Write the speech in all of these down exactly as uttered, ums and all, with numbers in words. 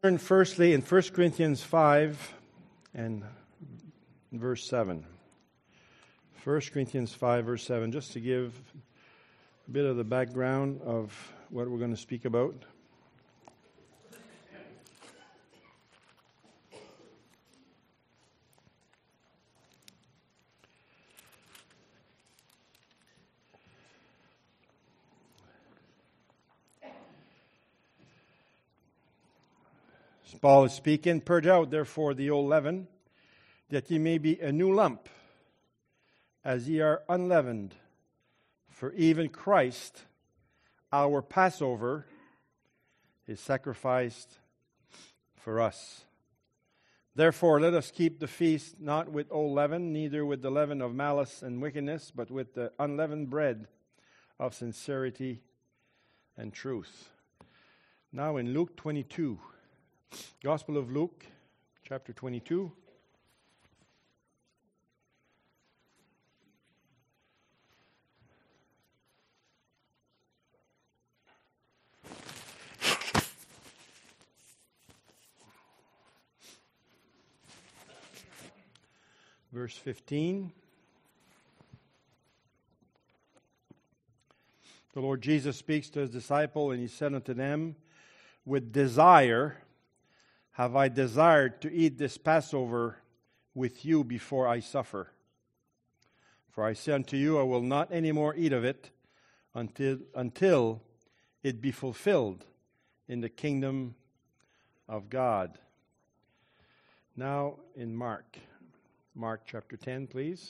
Firstly, in First Corinthians five and verse seven. First Corinthians five, verse seven, just to give a bit of the background of what we're going to speak about. Paul is speaking, "Purge out, therefore, the old leaven, that ye may be a new lump, as ye are unleavened. For even Christ, our Passover, is sacrificed for us. Therefore, let us keep the feast not with old leaven, neither with the leaven of malice and wickedness, but with the unleavened bread of sincerity and truth." Now in Luke twenty-two, Gospel of Luke, chapter twenty-two. Verse fifteen. The Lord Jesus speaks to his disciple, and he said unto them, "With desire have I desired to eat this Passover with you before I suffer. For I say unto you, I will not any more eat of it until, until it be fulfilled in the kingdom of God." Now in Mark. Mark chapter ten, please.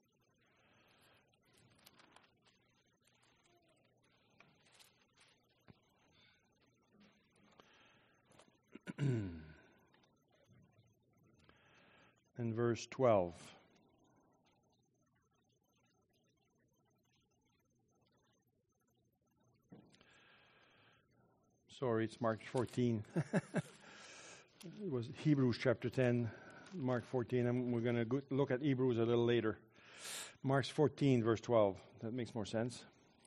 And verse twelve. Sorry, it's Mark fourteen. It was Hebrews chapter ten, Mark fourteen, and we're going to look at Hebrews a little later. Mark fourteen, verse twelve. That makes more sense.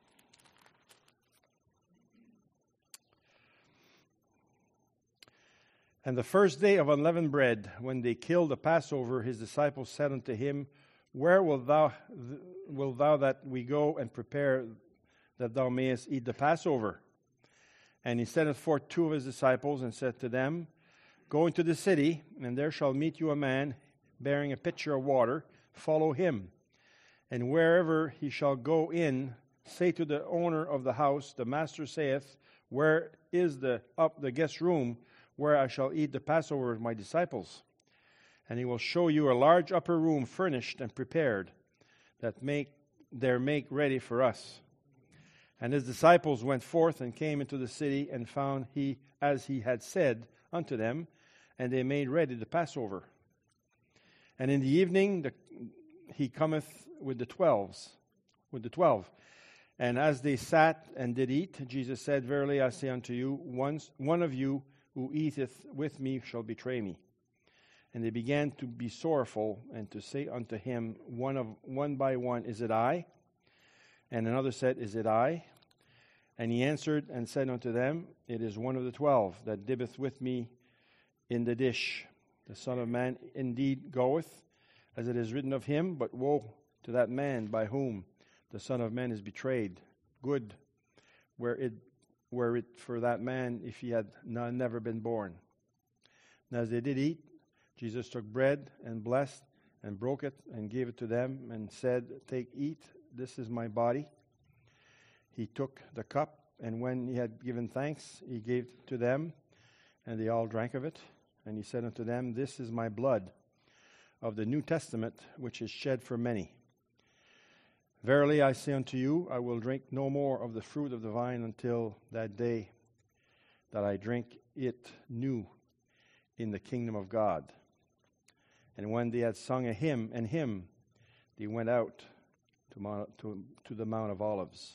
"And the first day of unleavened bread, when they killed the Passover, his disciples said unto him, Where wilt thou, th- wilt thou that we go and prepare that thou mayest eat the Passover? And he sent forth two of his disciples, and said to them, Go into the city, and there shall meet you a man bearing a pitcher of water. Follow him. And wherever he shall go in, say to the owner of the house, The master saith, Where is the up the guest room, where I shall eat the Passover with my disciples? And he will show you a large upper room furnished and prepared, that make there make ready for us. And his disciples went forth and came into the city, and found he as he had said unto them, and they made ready the Passover. And in the evening the, he cometh with the twelves, with the twelve. And as they sat and did eat, Jesus said, Verily I say unto you, once one of you who eateth with me shall betray me. And they began to be sorrowful, and to say unto him one of one by one, Is it I? And another said, Is it I? And he answered and said unto them, It is one of the twelve that dippeth with me in the dish. The Son of Man indeed goeth, as it is written of him, but woe to that man by whom the Son of Man is betrayed. Good were it were it for that man if he had not, never been born. And as they did eat, Jesus took bread and blessed and broke it and gave it to them and said, Take, eat, this is my body. He took the cup, and when he had given thanks, he gave to them, and they all drank of it. And he said unto them, This is my blood of the New Testament, which is shed for many. Verily I say unto you, I will drink no more of the fruit of the vine until that day that I drink it new in the kingdom of God. And when they had sung a hymn and hymn, they went out to, Mount, to, to the Mount of Olives.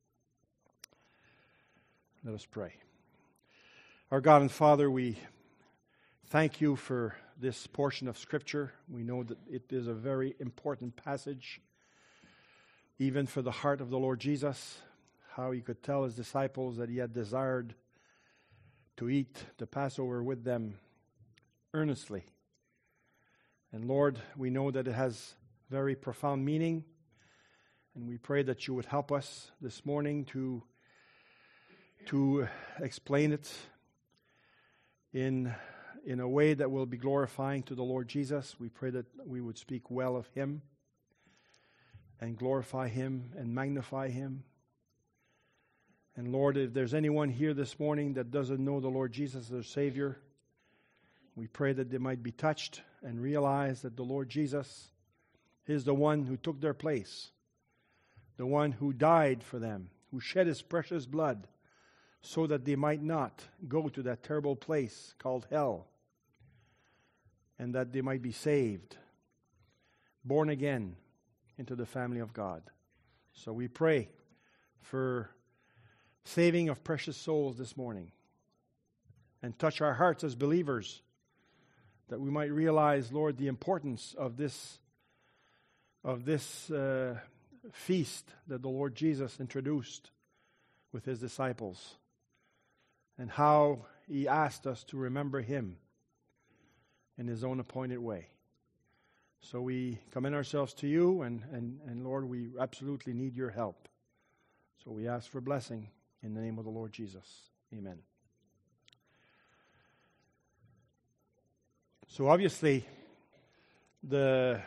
Let us pray. Our God and Father, we thank you for this portion of Scripture. We know that it is a very important passage, even for the heart of the Lord Jesus, how he could tell his disciples that he had desired to eat the Passover with them earnestly. And Lord, we know that it has very profound meaning, and we pray that you would help us this morning to, to explain it in, in a way that will be glorifying to the Lord Jesus. We pray that we would speak well of him and glorify him and magnify him. And Lord, if there's anyone here this morning that doesn't know the Lord Jesus as their Savior, we pray that they might be touched and realize that the Lord Jesus is the one who took their place, the one who died for them, who shed his precious blood so that they might not go to that terrible place called hell, and that they might be saved, born again into the family of God. So we pray for saving of precious souls this morning, and touch our hearts as believers, that we might realize, Lord, the importance of this of this uh, feast that the Lord Jesus introduced with his disciples, and how he asked us to remember him in his own appointed way. So we commend ourselves to you, and, and, and Lord, we absolutely need your help. So we ask for blessing in the name of the Lord Jesus. Amen. So obviously, the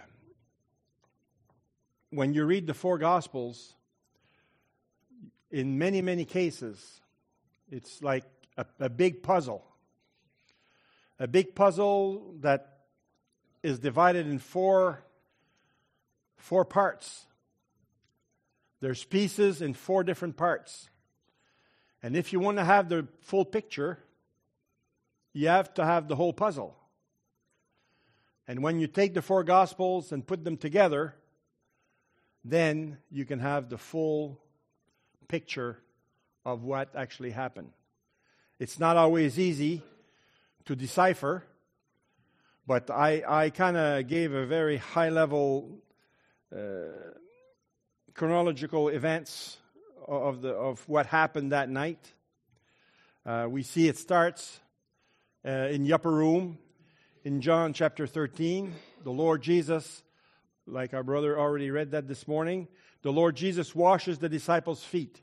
when you read the four Gospels, in many, many cases, it's like a, a big puzzle. A big puzzle that is divided in four, four parts. There's pieces in four different parts. And if you want to have the full picture, you have to have the whole puzzle. And when you take the four Gospels and put them together, then you can have the full picture of what actually happened. It's not always easy to decipher, but I, I kind of gave a very high-level uh, chronological events of the of what happened that night. Uh, we see it starts uh, in the upper room in John chapter thirteen. The Lord Jesus, like our brother already read that this morning, the Lord Jesus washes the disciples' feet.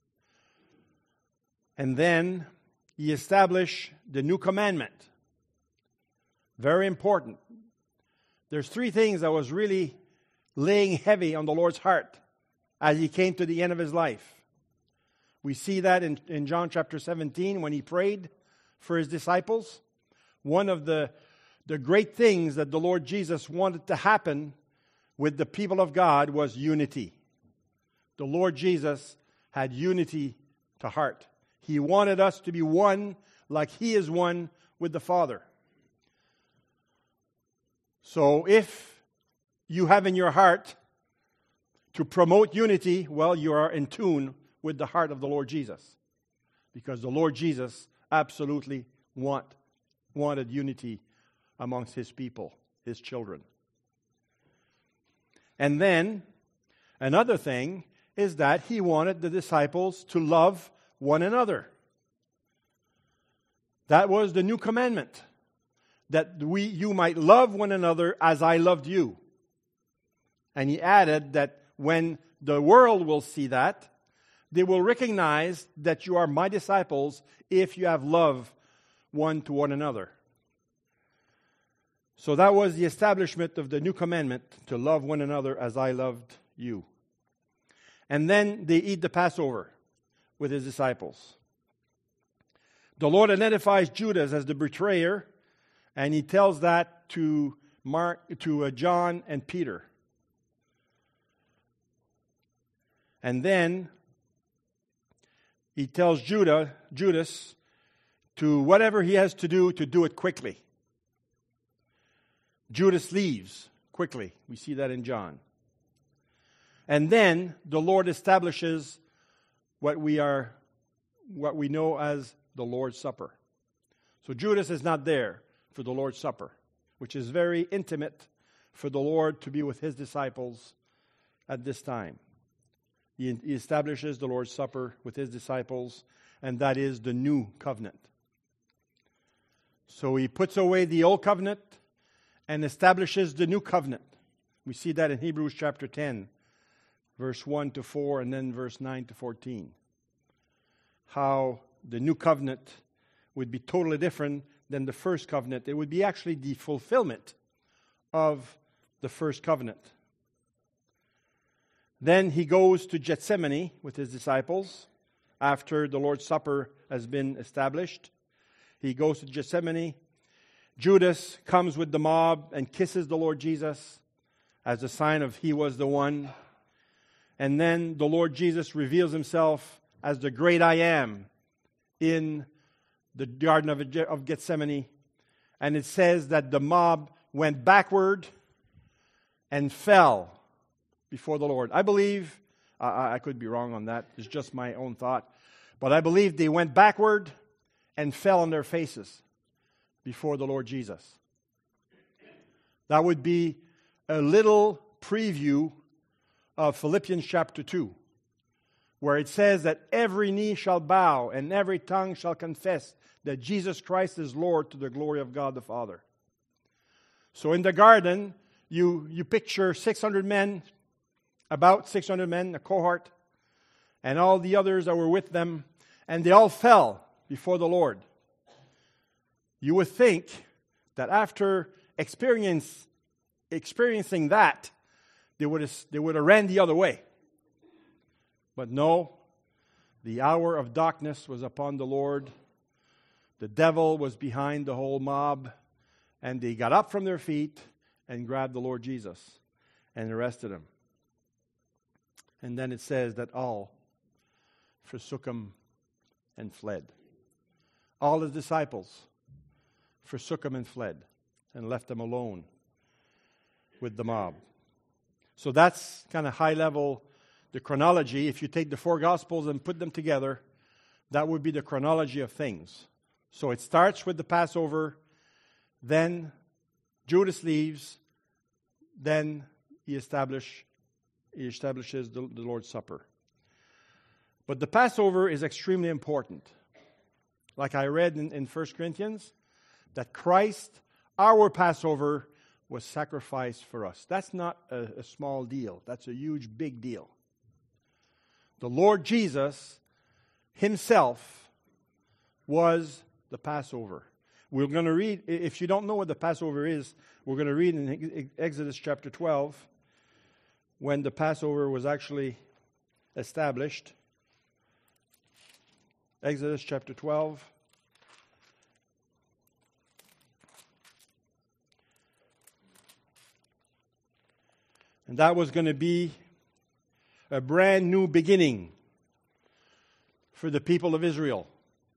And then he established the new commandment. Very important. There's three things that was really laying heavy on the Lord's heart as he came to the end of his life. We see that in, in John chapter seventeen when he prayed for his disciples. One of the, the great things that the Lord Jesus wanted to happen with the people of God was unity. The Lord Jesus had unity to heart. He wanted us to be one like he is one with the Father. So if you have in your heart to promote unity, well, you are in tune with the heart of the Lord Jesus. Because the Lord Jesus absolutely want, wanted unity amongst his people, his children. And then, another thing is that he wanted the disciples to love one another. That was the new commandment. That we, you might love one another as I loved you. And he added that when the world will see that, they will recognize that you are my disciples if you have love one to one another. So that was the establishment of the new commandment, to love one another as I loved you. And then they eat the Passover with his disciples. The Lord identifies Judas as the betrayer, and he tells that to Mark, to uh, John and Peter. And then he tells Judah, Judas to whatever he has to do, to do it quickly. Judas leaves quickly. We see that in John. And then the Lord establishes what we are, what we know as the Lord's Supper. So Judas is not there for the Lord's Supper, which is very intimate for the Lord to be with his disciples at this time. He establishes the Lord's Supper with his disciples, and that is the new covenant. So he puts away the old covenant and establishes the new covenant. We see that in Hebrews chapter ten, verse one to four, and then verse nine to fourteen. How the new covenant would be totally different than the first covenant. It would be actually the fulfillment of the first covenant. Then he goes to Gethsemane with his disciples after the Lord's Supper has been established. He goes to Gethsemane. Judas comes with the mob and kisses the Lord Jesus as a sign of he was the one. And then the Lord Jesus reveals himself as the great I am in the Garden of, of Gethsemane. And it says that the mob went backward and fell before the Lord. I believe, uh, I could be wrong on that, it's just my own thought, but I believe they went backward and fell on their faces before the Lord Jesus. That would be a little preview of Philippians chapter two, where it says that every knee shall bow and every tongue shall confess that Jesus Christ is Lord to the glory of God the Father. So in the garden, you, you picture six hundred men, about six hundred men, a cohort, and all the others that were with them, and they all fell before the Lord. You would think that after experience, experiencing that, they would have, they would have ran the other way. But no, the hour of darkness was upon the Lord. The devil was behind the whole mob, and they got up from their feet and grabbed the Lord Jesus and arrested him. And then it says that all forsook him and fled. All his disciples forsook him and fled and left him alone with the mob. So that's kind of high level, the chronology. If you take the four Gospels and put them together, that would be the chronology of things. So it starts with the Passover, then Judas leaves, then he, establish, he establishes the, the Lord's Supper. But the Passover is extremely important. Like I read in, in First Corinthians, that Christ, our Passover, was sacrificed for us. That's not a, a small deal. That's a huge, big deal. The Lord Jesus himself was the Passover. We're going to read, if you don't know what the Passover is, we're going to read in Exodus chapter twelve, when the Passover was actually established. Exodus chapter twelve. And that was going to be a brand new beginning for the people of Israel.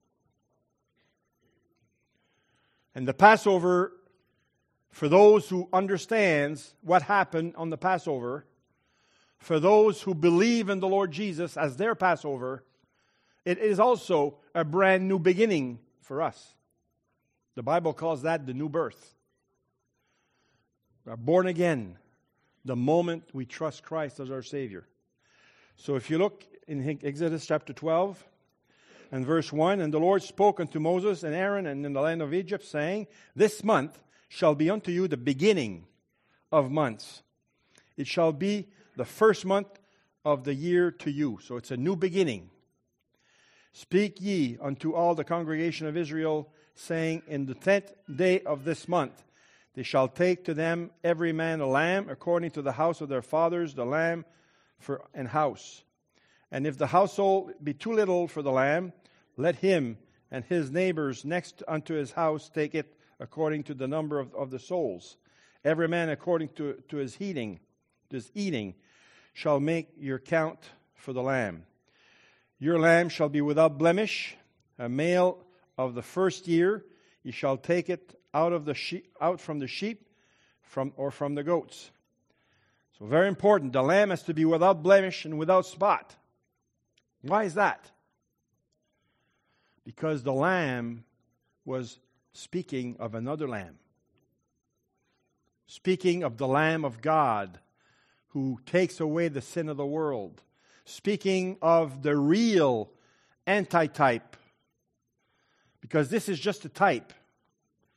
And the Passover, for those who understands what happened on the Passover, for those who believe in the Lord Jesus as their Passover, it is also a brand new beginning for us. The Bible calls that the new birth. We are born again the moment we trust Christ as our Savior. So if you look in Exodus chapter twelve and verse one, and the Lord spoke unto Moses and Aaron and in the land of Egypt, saying, this month shall be unto you the beginning of months. It shall be the first month of the year to you. So it's a new beginning. Speak ye unto all the congregation of Israel, saying, in the tenth day of this month they shall take to them every man a lamb, according to the house of their fathers, the lamb for an house. And if the household be too little for the lamb, let him and his neighbors next unto his house take it according to the number of, of the souls. Every man according to, to his eating, his eating, shall make your count for the lamb. Your lamb shall be without blemish, a male of the first year. You shall take it out of the sheep, out from the sheep, from or from the goats. So very important. The lamb has to be without blemish and without spot. Why is that? Because the lamb was speaking of another lamb. Speaking of the Lamb of God who takes away the sin of the world. Speaking of the real antitype. Because this is just a type.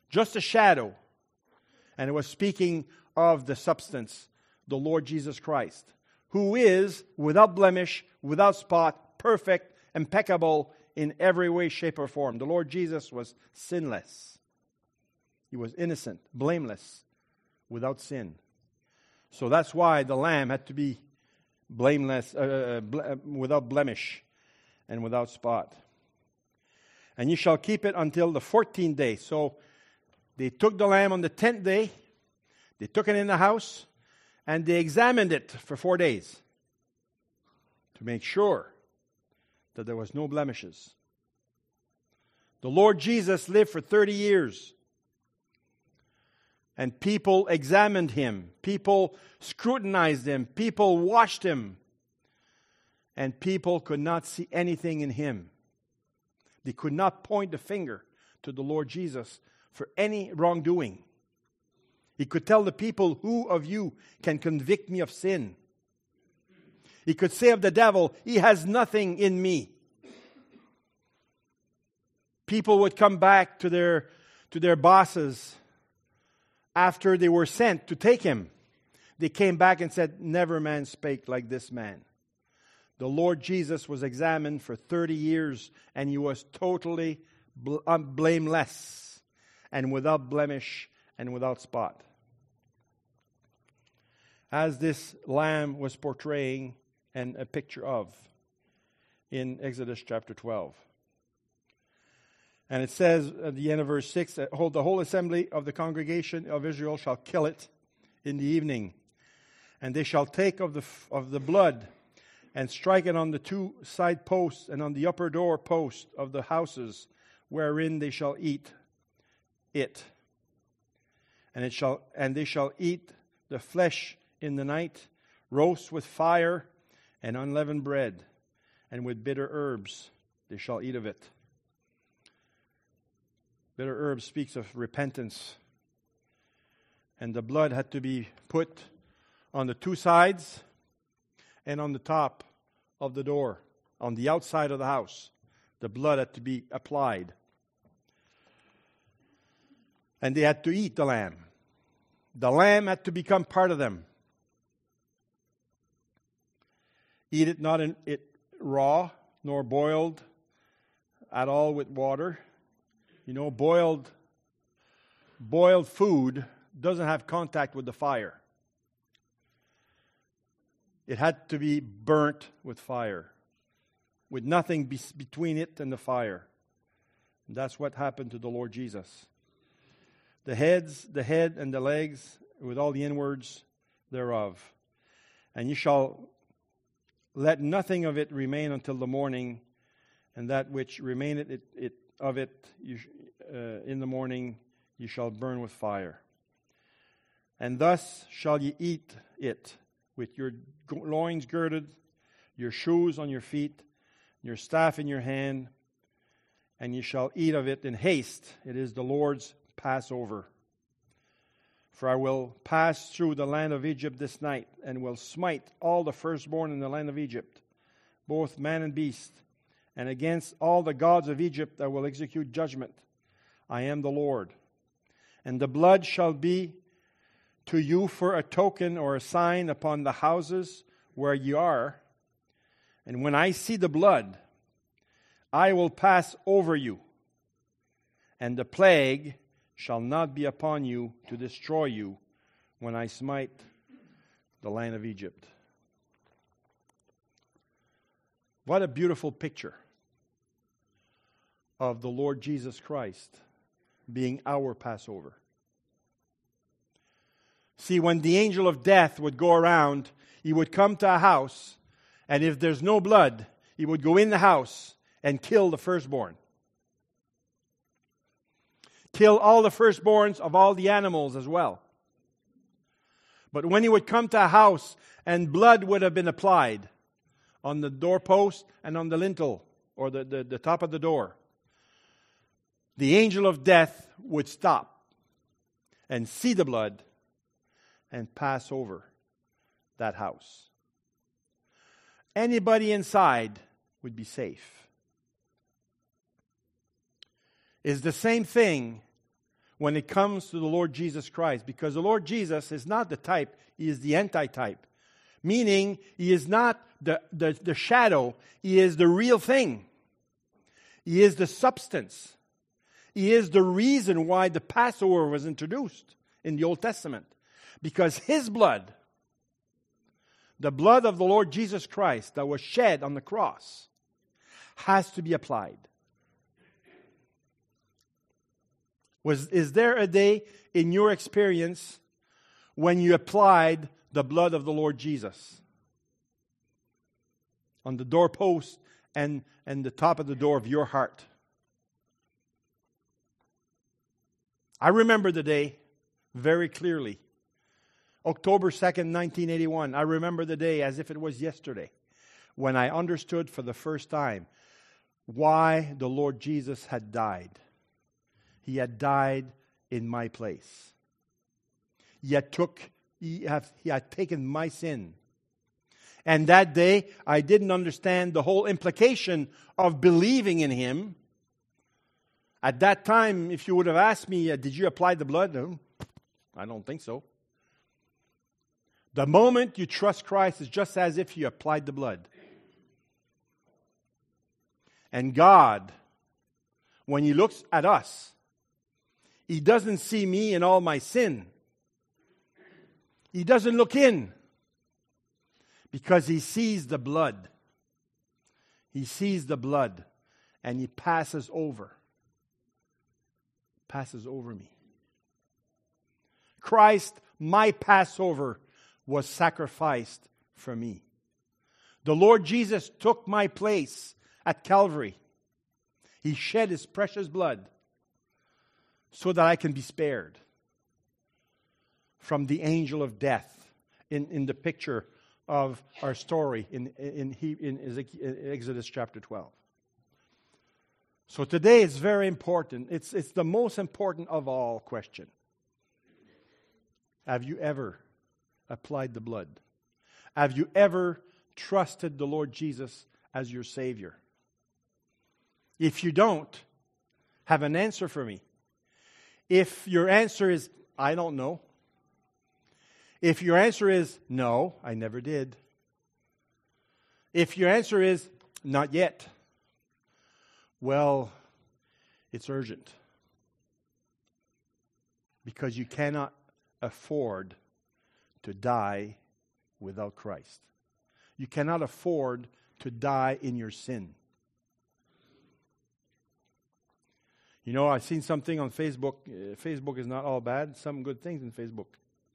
just a shadow. And it was speaking of the substance, the Lord Jesus Christ, who is without blemish, without spot, perfect, impeccable in every way, shape, or form. The Lord Jesus was sinless. He was innocent, blameless, without sin. So that's why the lamb had to be blameless, uh, ble- without blemish, and without spot. And you shall keep it until the fourteenth day. So they took the lamb on the tenth day, they took it in the house, and they examined it for four days to make sure that there was no blemishes. The Lord Jesus lived for thirty years. And people examined him. People scrutinized him. People watched him. And people could not see anything in him. They could not point the finger to the Lord Jesus for any wrongdoing. He could tell the people, who of you can convict me of sin? He could say of the devil, he has nothing in me. People would come back to their, to their bosses after they were sent to take him. They came back and said, never man spake like this man. The Lord Jesus was examined for thirty years, and he was totally bl- um, blameless and without blemish and without spot. As this lamb was portraying and a picture of in Exodus chapter twelve. And it says at the end of verse six, that the whole assembly of the congregation of Israel shall kill it in the evening. And they shall take of the of the blood and strike it on the two side posts and on the upper door post of the houses wherein they shall eat it. And it shall and they shall eat the flesh in the night, roast with fire and unleavened bread, and with bitter herbs they shall eat of it. Bitter herbs speaks of repentance. And the blood had to be put on the two sides and on the top of the door, on the outside of the house. The blood had to be applied. And they had to eat the lamb. The lamb had to become part of them. Eat it not in it raw, nor boiled at all with water. You know, boiled boiled food doesn't have contact with the fire. It had to be burnt with fire, with nothing be- between it and the fire. And that's what happened to the Lord Jesus. The heads, the head and the legs, with all the inwards thereof. And you shall let nothing of it remain until the morning, and that which remaineth it, it of it you, uh, in the morning you shall burn with fire. And thus shall ye eat it, with your loins girded, your shoes on your feet, your staff in your hand, and ye shall eat of it in haste. It is the Lord's Passover. For I will pass through the land of Egypt this night, and will smite all the firstborn in the land of Egypt, both man and beast. And against all the gods of Egypt I will execute judgment. I am the Lord. And the blood shall be to you for a token or a sign upon the houses where you are. And when I see the blood, I will pass over you. And the plague shall not be upon you to destroy you when I smite the land of Egypt. What a beautiful picture of the Lord Jesus Christ being our Passover. See, when the angel of death would go around, he would come to a house, and if there's no blood, he would go in the house and kill the firstborn. Kill all the firstborns of all the animals as well. But when he would come to a house and blood would have been applied on the doorpost and on the lintel, or the, the, the top of the door, the angel of death would stop and see the blood and pass over that house. Anybody inside would be safe. It's the same thing when it comes to the Lord Jesus Christ, because the Lord Jesus is not the type, He is the anti-type. Meaning, He is not the, the, the shadow, He is the real thing. He is the substance. He is the reason why the Passover was introduced in the Old Testament. Because His blood, the blood of the Lord Jesus Christ that was shed on the cross, has to be applied. Was, is there a day in your experience when you applied the blood of the Lord Jesus on the doorpost and, and the top of the door of your heart? I remember the day very clearly. October second, nineteen eighty-one. I remember the day as if it was yesterday when I understood for the first time why the Lord Jesus had died. He had died in my place. He had took, he, have, he had taken my sin. And that day, I didn't understand the whole implication of believing in Him. At that time, if you would have asked me, uh, did you apply the blood? No, I don't think so. The moment you trust Christ is just as if you applied the blood. And God, when He looks at us, He doesn't see me and all my sin. He doesn't look in because He sees the blood. He sees the blood and He passes over. Passes over me. Christ, my Passover, was sacrificed for me. The Lord Jesus took my place at Calvary. He shed His precious blood so that I can be spared from the angel of death in, in the picture of our story in, in, in, in Exodus chapter twelve. So today it's very important. It's, it's the most important of all question. Have you ever applied the blood? Have you ever trusted the Lord Jesus as your Savior? If you don't, have an answer for me. If your answer is, I don't know. If your answer is, no, I never did. If your answer is, not yet. Well, it's urgent. Because you cannot afford to die without Christ. You cannot afford to die in your sin. You know, I've seen something on Facebook. Uh, Facebook is not all bad. Some good things in Facebook.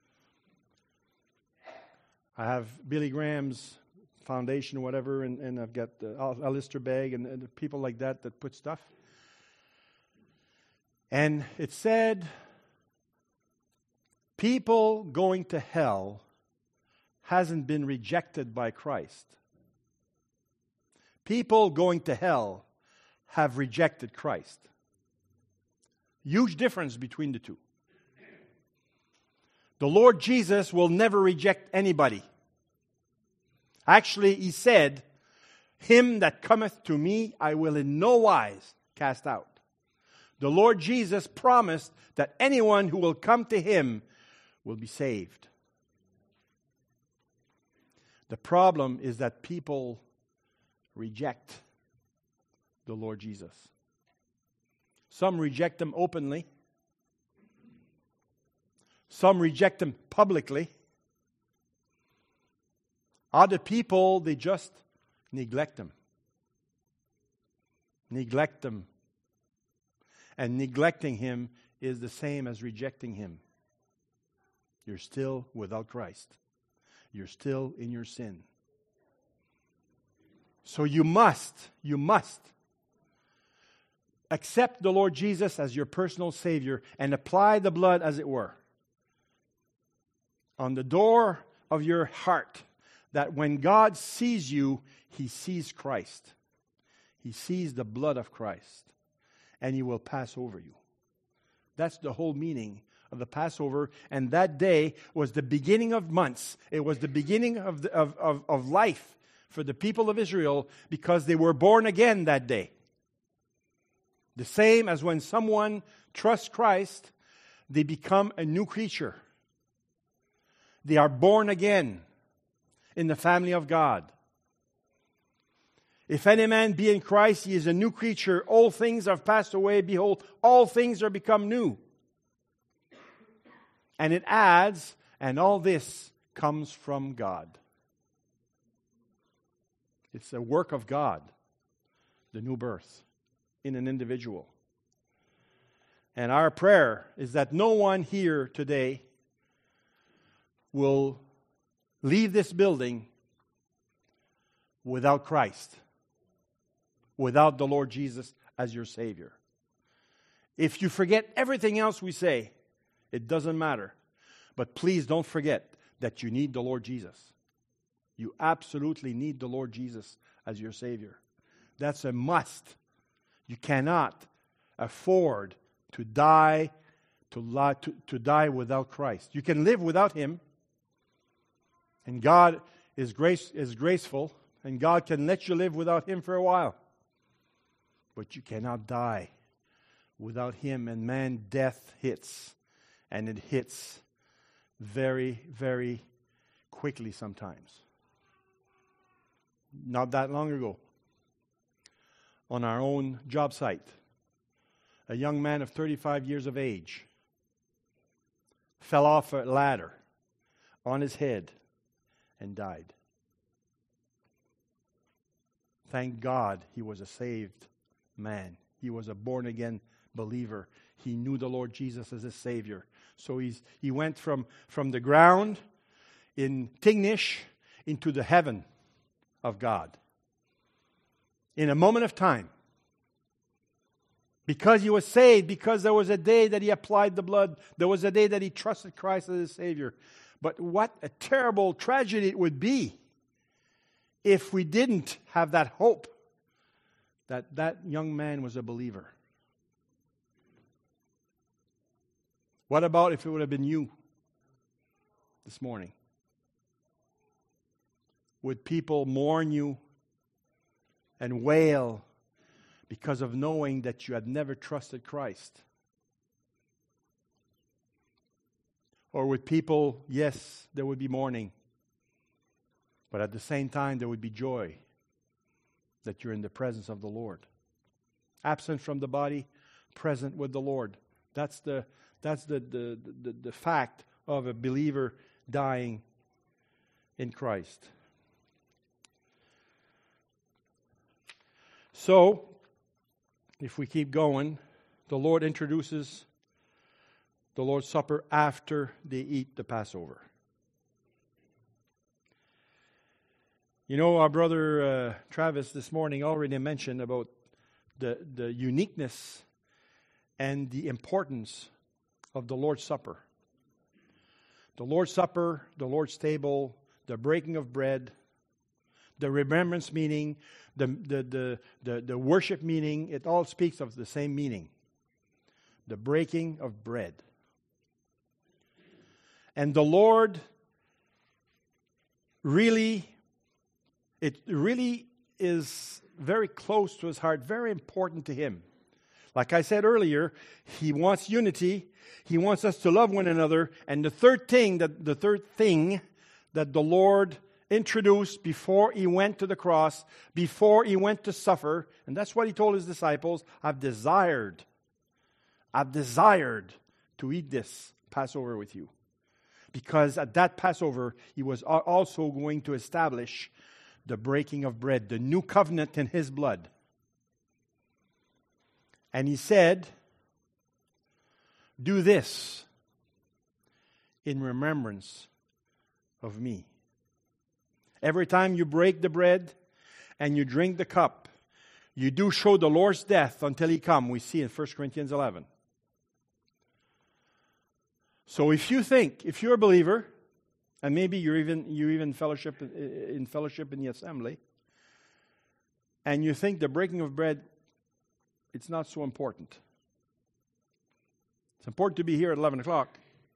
I have Billy Graham's foundation or whatever, and, and I've got uh, Alistair Begg and, and people like that that put stuff. And it said, people going to hell hasn't been rejected by Christ. People going to hell have rejected Christ. Huge difference between the two. The Lord Jesus will never reject anybody. Actually, He said, him that cometh to me, I will in no wise cast out. The Lord Jesus promised that anyone who will come to Him will be saved. The problem is that people reject the Lord Jesus. Some reject Him openly. Some reject Him publicly. Other people, they just neglect Him. Neglect Him. And neglecting Him is the same as rejecting Him. You're still without Christ. You're still in your sin. So you must, you must accept the Lord Jesus as your personal Savior and apply the blood, as it were, on the door of your heart, that when God sees you, He sees Christ. He sees the blood of Christ, and He will pass over you. That's the whole meaning of the Passover, and that day was the beginning of months. It was the beginning of, the, of, of, of life for the people of Israel because they were born again that day. The same as when someone trusts Christ they become a new creature. They are born again in the family of God. If any man be in Christ, he is a new creature. All things have passed away. Behold, all things are become new. And it adds, and all this comes from God. It's a work of God, the new birth in an individual. And our prayer is that no one here today will leave this building without Christ, without the Lord Jesus as your Savior. If you forget everything else we say, it doesn't matter. But please don't forget that you need the Lord Jesus. You absolutely need the Lord Jesus as your Savior. That's a must. You cannot afford to die to, lie, to, to die without Christ. You can live without Him, and God is grace is graceful, and God can let you live without Him for a while. But you cannot die without Him, and man, death hits, and it hits very, very quickly sometimes. Not that long ago, on our own job site, a young man of thirty-five years of age fell off a ladder on his head and died. Thank God he was a saved man. He was a born-again believer. He knew the Lord Jesus as his Savior. So he's, he went from, from the ground in Tignish into the heaven of God in a moment of time. Because he was saved, because there was a day that he applied the blood, there was a day that he trusted Christ as his Savior. But what a terrible tragedy it would be if we didn't have that hope that that young man was a believer. What about if it would have been you this morning? Would people mourn you and wail because of knowing that you had never trusted Christ? Or would people, yes, there would be mourning, but at the same time there would be joy that you're in the presence of the Lord. Absent from the body, present with the Lord. That's the that's the the, the, the fact of a believer dying in Christ. So, if we keep going, the Lord introduces the Lord's Supper after they eat the Passover. You know, our brother uh, Travis this morning already mentioned about the, the uniqueness and the importance of the Lord's Supper. The Lord's Supper, the Lord's table, the breaking of bread, the remembrance meaning, the, the, the, the, the worship meaning, it all speaks of the same meaning. The breaking of bread. And the Lord really, it really is very close to His heart, very important to Him. Like I said earlier, He wants unity. He wants us to love one another. And the third thing that the third thing that the Lord introduced before He went to the cross, before He went to suffer, and that's what He told His disciples, I've desired, I've desired to eat this Passover with you. Because at that Passover, He was also going to establish the breaking of bread, the new covenant in His blood. And He said, do this in remembrance of me. Every time you break the bread and you drink the cup, you do show the Lord's death until He come. We see in First Corinthians eleven. So if you think, if you're a believer, and maybe you're even you even fellowship in fellowship in the assembly, and you think the breaking of bread, it's not so important. It's important to be here at eleven o'clock.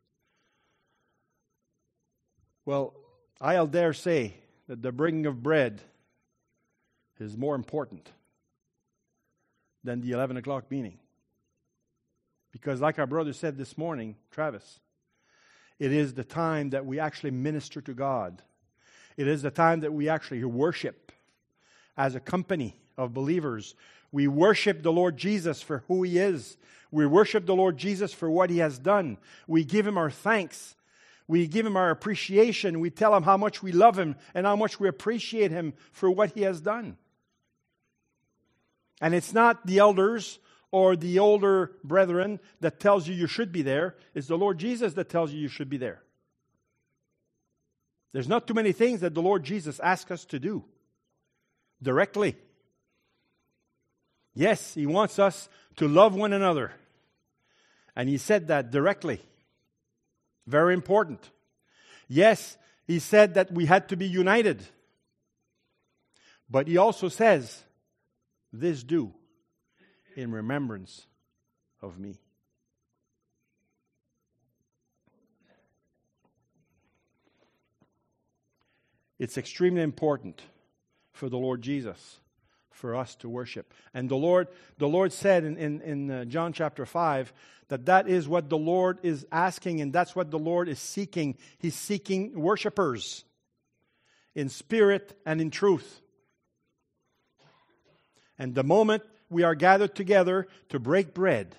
Well, I'll dare say that the breaking of bread is more important than the eleven o'clock meeting. Because like our brother said this morning, Travis, it is the time that we actually minister to God. It is the time that we actually worship as a company of believers. We worship the Lord Jesus for who He is. We worship the Lord Jesus for what He has done. We give Him our thanks. We give Him our appreciation. We tell Him how much we love Him and how much we appreciate Him for what He has done. And it's not the elders or the older brethren that tells you you should be there. It's the Lord Jesus that tells you you should be there. There's not too many things that the Lord Jesus asks us to do directly. Yes, He wants us to love one another. And He said that directly. Very important. Yes, He said that we had to be united. But He also says, this do in remembrance of me. It's extremely important for the Lord Jesus for us to worship. And the Lord the Lord said in, in, in uh, John chapter five that that is what the Lord is asking, and that's what the Lord is seeking. He's seeking worshipers in spirit and in truth. And the moment we are gathered together to break bread,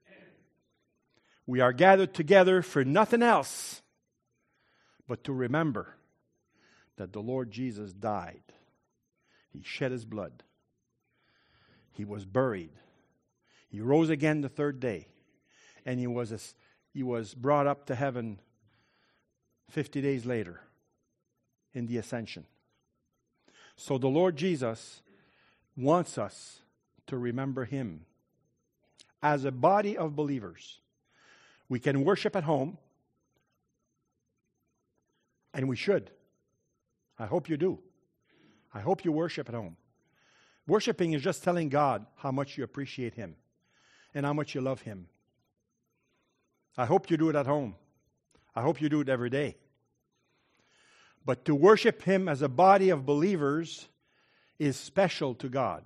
we are gathered together for nothing else but to remember that the Lord Jesus died. He shed His blood. He was buried. He rose again the third day. And He was, he was brought up to heaven fifty days later in the ascension. So the Lord Jesus wants us to remember Him. As a body of believers, we can worship at home, and we should. I hope you do. I hope you worship at home. Worshiping is just telling God how much you appreciate Him and how much you love Him. I hope you do it at home. I hope you do it every day. But to worship Him as a body of believers is special to God.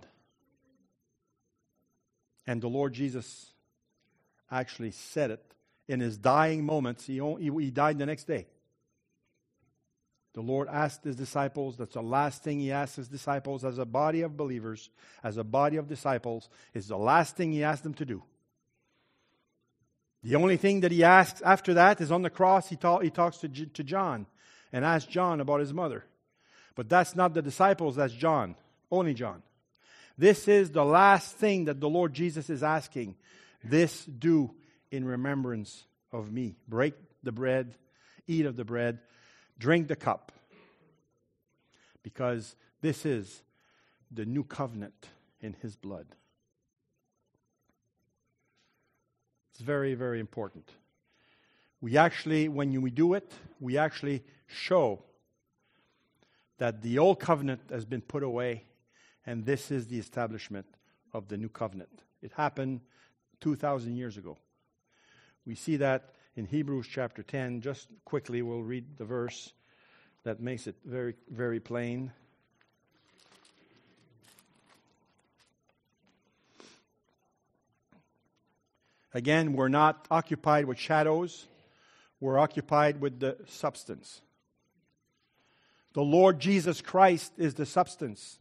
And the Lord Jesus actually said it in His dying moments. He, only, he died the next day. The Lord asked His disciples, that's the last thing He asked His disciples as a body of believers, as a body of disciples, is the last thing He asked them to do. The only thing that He asks after that is on the cross, He, ta- he talks to, J- to John and asks John about his mother. But that's not the disciples, that's John, only John. This is the last thing that the Lord Jesus is asking. This do in remembrance of me. Break the bread, eat of the bread, drink the cup. Because this is the new covenant in His blood. It's very, very important. We actually, when we do it, we actually show that the old covenant has been put away, and this is the establishment of the new covenant. It happened two thousand years ago. We see that in Hebrews chapter ten. Just quickly, we'll read the verse that makes it very, very plain. Again, we're not occupied with shadows. We're occupied with the substance. The Lord Jesus Christ is the substance.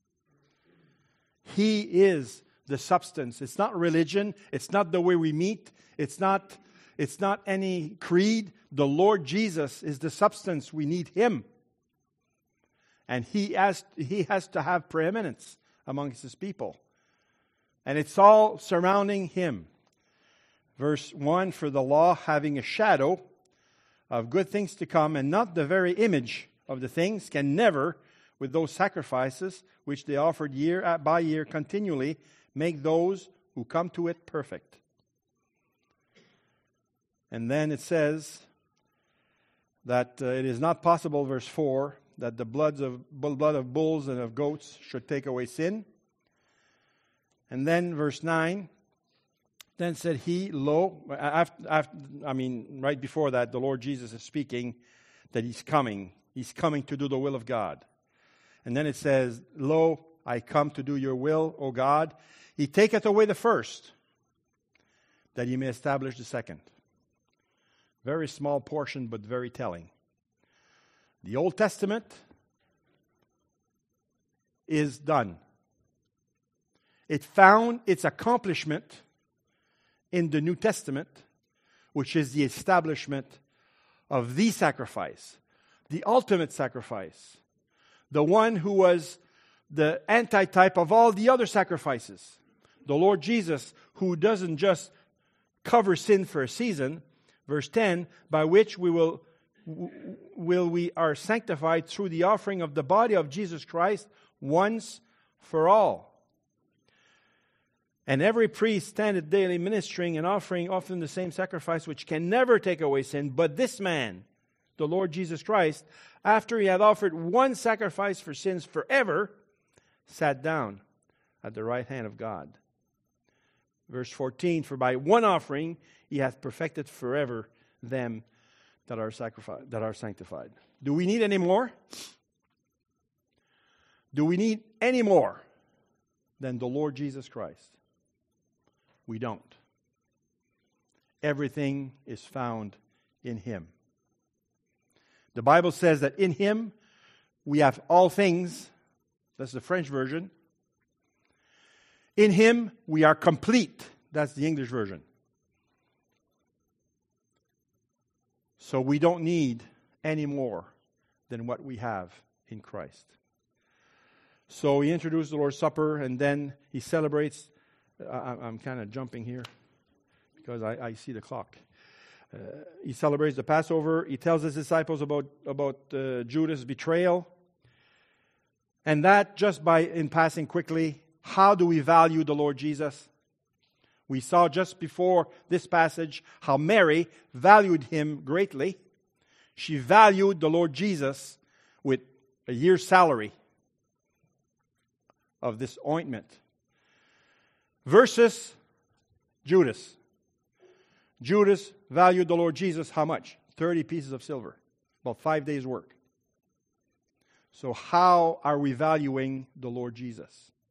He is the substance. It's not religion. It's not the way we meet. It's not, it's not any creed. The Lord Jesus is the substance. We need Him. And He has, he has to have preeminence amongst His people. And it's all surrounding Him. Verse one, for the law having a shadow of good things to come, and not the very image of the things, can never, with those sacrifices which they offered year by year continually, make those who come to it perfect. And then it says that uh, it is not possible, verse four, that the bloods of, blood of bulls and of goats should take away sin. And then verse nine, then said He, lo, after, after, I mean, right before that, the Lord Jesus is speaking that He's coming. He's coming to do the will of God. And then it says, lo, I come to do your will, O God. He taketh away the first, that he may establish the second. Very small portion, but very telling. The Old Testament is done. It found its accomplishment in the New Testament, which is the establishment of the sacrifice, the ultimate sacrifice, the one who was the antitype of all the other sacrifices. The Lord Jesus, who doesn't just cover sin for a season, verse ten, by which we will, will we are sanctified through the offering of the body of Jesus Christ once for all. And every priest standeth daily ministering and offering often the same sacrifice, which can never take away sin. But this man, the Lord Jesus Christ, after he had offered one sacrifice for sins forever, sat down at the right hand of God. Verse fourteen, for by one offering he hath perfected forever them that are sacrificed, that are sanctified. Do we need any more? Do we need any more than the Lord Jesus Christ? We don't. Everything is found in Him. The Bible says that in Him we have all things. That's the French version. In Him we are complete. That's the English version. So we don't need any more than what we have in Christ. So he introduced the Lord's Supper, and then he celebrates. I, I'm kind of jumping here because I, I see the clock. Uh, he celebrates the Passover. He tells his disciples about, about uh, Judas' betrayal. And that, just by in passing quickly, how do we value the Lord Jesus? We saw just before this passage how Mary valued him greatly. She valued the Lord Jesus with a year's salary of this ointment. Versus Judas. Judas valued the Lord Jesus how much? thirty pieces of silver. About five days' work. So how are we valuing the Lord Jesus?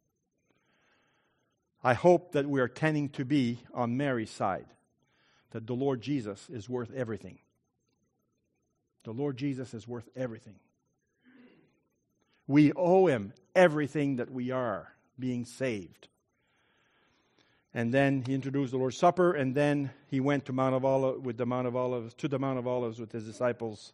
I hope that we are tending to be on Mary's side. That the Lord Jesus is worth everything. The Lord Jesus is worth everything. We owe Him everything that we are, being saved. And then he introduced the Lord's Supper, and then he went to Mount of Olives with the Mount of Olives to the Mount of Olives with his disciples.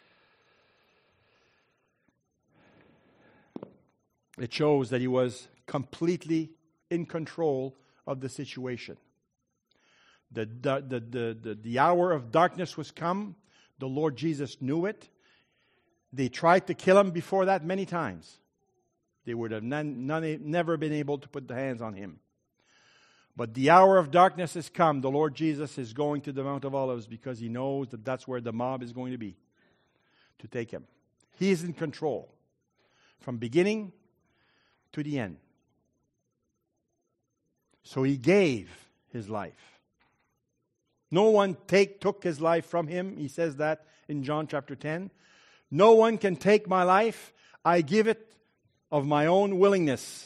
It shows that he was completely in control of the situation. The, the, the, the, the, the hour of darkness was come. The Lord Jesus knew it. They tried to kill him before that many times. They would have none, none, never been able to put the hands on him. But the hour of darkness has come. The Lord Jesus is going to the Mount of Olives because he knows that that's where the mob is going to be to take him. He is in control from beginning to the end. So he gave his life. No one take, took his life from him. He says that in John chapter ten. No one can take my life. I give it of my own willingness.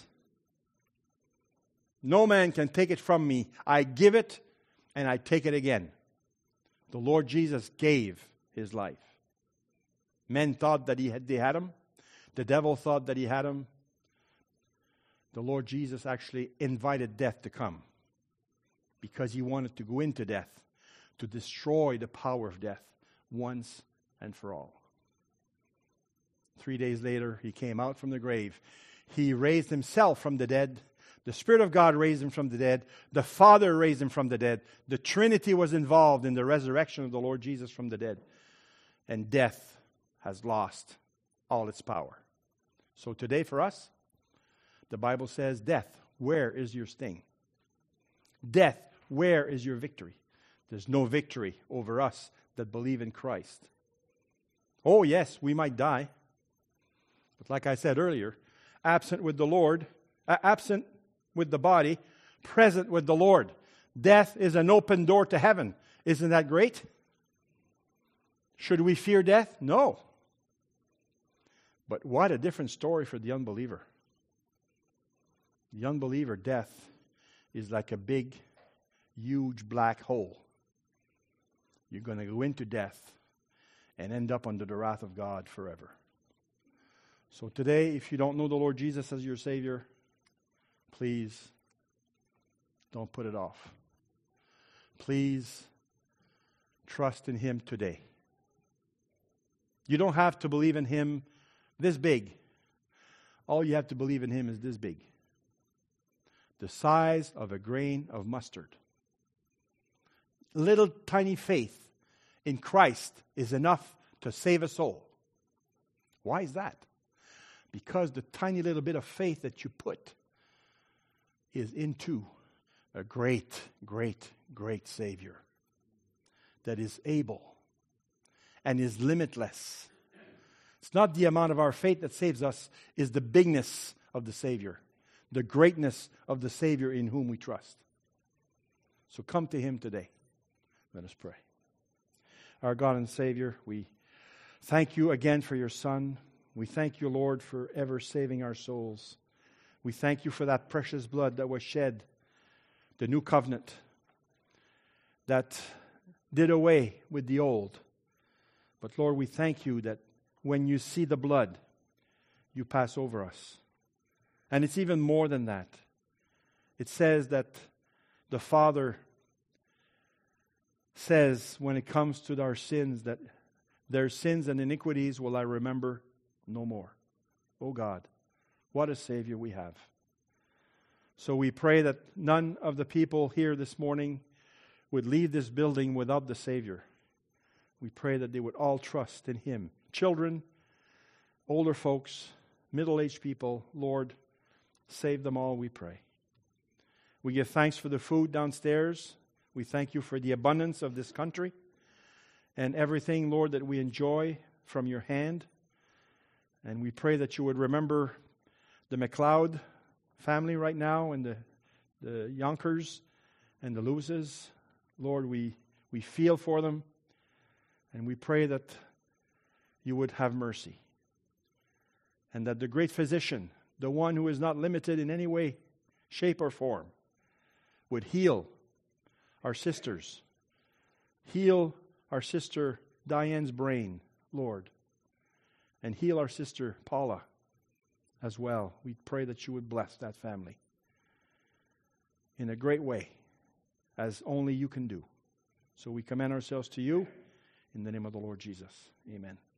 No man can take it from me. I give it and I take it again. The Lord Jesus gave his life. Men thought that he had, they had him. The devil thought that he had him. The Lord Jesus actually invited death to come because he wanted to go into death, to destroy the power of death once and for all. Three days later, he came out from the grave. He raised himself from the dead. The Spirit of God raised him from the dead. The Father raised him from the dead. The Trinity was involved in the resurrection of the Lord Jesus from the dead. And death has lost all its power. So today for us, the Bible says, death, where is your sting? Death, where is your victory? There's no victory over us that believe in Christ. Oh yes, we might die. But like I said earlier, absent with the Lord, uh, absent with the body, present with the Lord. Death is an open door to heaven. Isn't that great? Should we fear death? No. But what a different story for the unbeliever. The unbeliever, death is like a big huge black hole. You're going to go into death and end up under the wrath of God forever. So today, if you don't know the Lord Jesus as your Savior, please don't put it off. Please trust in Him today. You don't have to believe in Him this big. All you have to believe in Him is this big. The size of a grain of mustard. Little tiny faith in Christ is enough to save a soul. Why is that? Because the tiny little bit of faith that you put is into a great, great, great Savior that is able and is limitless. It's not the amount of our faith that saves us, it's the bigness of the Savior, the greatness of the Savior in whom we trust. So come to Him today. Let us pray. Our God and Savior, we thank You again for Your Son. We thank You, Lord, for ever saving our souls. We thank You for that precious blood that was shed, the new covenant that did away with the old. But Lord, we thank You that when You see the blood, You pass over us. And it's even more than that. It says that the Father says when it comes to our sins that their sins and iniquities will I remember no more. Oh God, what a Savior we have. So we pray that none of the people here this morning would leave this building without the Savior. We pray that they would all trust in Him. Children, older folks, middle-aged people, Lord, save them all, we pray. We give thanks for the food downstairs. We thank You for the abundance of this country and everything, Lord, that we enjoy from Your hand. And we pray that You would remember the McLeod family right now and the, the Yonkers and the Lewises. Lord, we, we feel for them. And we pray that You would have mercy. And that the great physician, the one who is not limited in any way, shape, or form, would heal our sisters. Heal our sister Diane's brain, Lord. And heal our sister Paula as well. We pray that You would bless that family in a great way, as only You can do. So we commend ourselves to You in the name of the Lord Jesus. Amen.